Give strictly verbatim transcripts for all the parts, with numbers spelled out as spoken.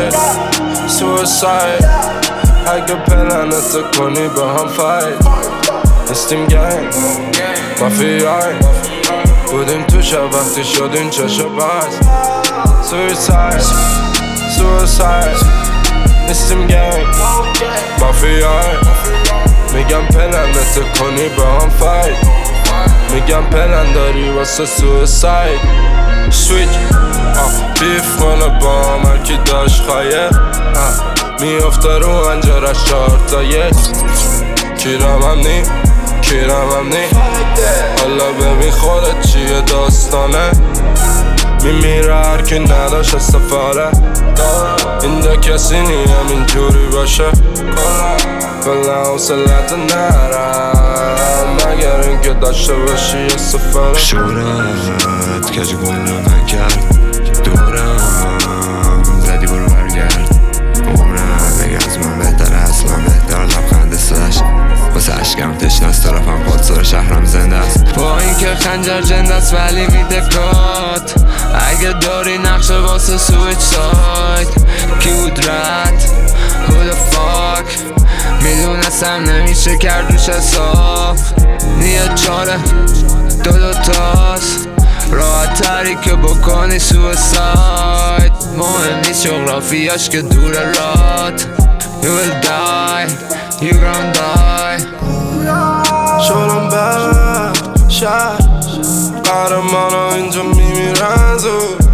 suicide suicide اگه پلنت کنی با هم فایت استیم گنگ مافیای بودیم تو شب وقتی شدیم چشم باز suicide suicide استیم گنگ مافیای میگم پلنت کنی با هم فایت میگم پلن داری واسه سویساید سویچ بیف کنه با هم هرکی داشت خواهیه میافته رو انجارش چهار تا یک کیرم هم نی کیرم هم نی حالا ببین خودت چیه داستانه میمیره هرکی نداشت سفاره اینجا کسی نیم اینجوری باشه کلا حوصلت نرم مگر اینکه داشته باشی یه سفره شورت کج گلو نکرد دورم زدی برو برگرد عمرم بگه از من بهتر اصلا بهتر لبخند سش واسه عشقم تشنست طرفم پادسار شهرم زنده است با اینکه خنجر جنده است ولی میده کات اگه داری نقشه واسه سویچ ساید کی بود رد Who the fuck میدونستم نمیشه کرد روش حساب نیت چاره دو دو تاست راحت تری که بکنی سویساید مهم نیست جغرافیاش که دور رات You will die You gon' die شلم بر شهر قهرمانا اینجا میمیرن زود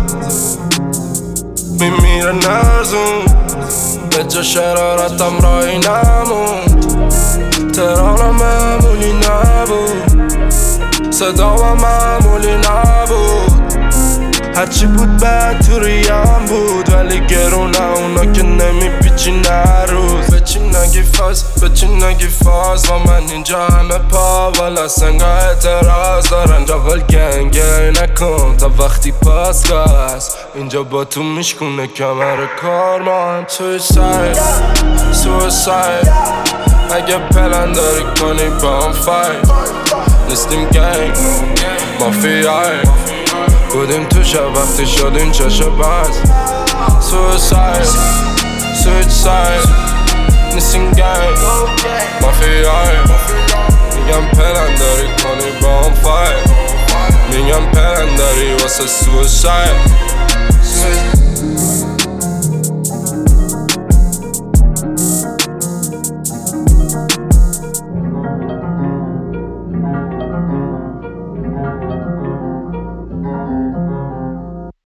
میمیرن نرزون به جا شرارتم رایی نموند تهرانم معمولی نبود صدام معمولی نبود هرچی بود بد تو ریم بود ولی گرونه اونا که نمیپیچی نروز بچی نگی فاز بچی نگی فاز و من اینجا همه پا والا سنگا اعتراض دارن جاول گنگه نکن تا وقتی پاس گاز اینجا با تو میشکونه کمر کار من suicide suicide اگه پلن داری کنی با هم فایت نیستیم گنگ مافیای بودیم تو شب وقتی شدیم چشم باز suicide suicide نیستیم گنگ مافیای میگم پلن داری کنی با هم فایت میگم پلن داری واسه suicide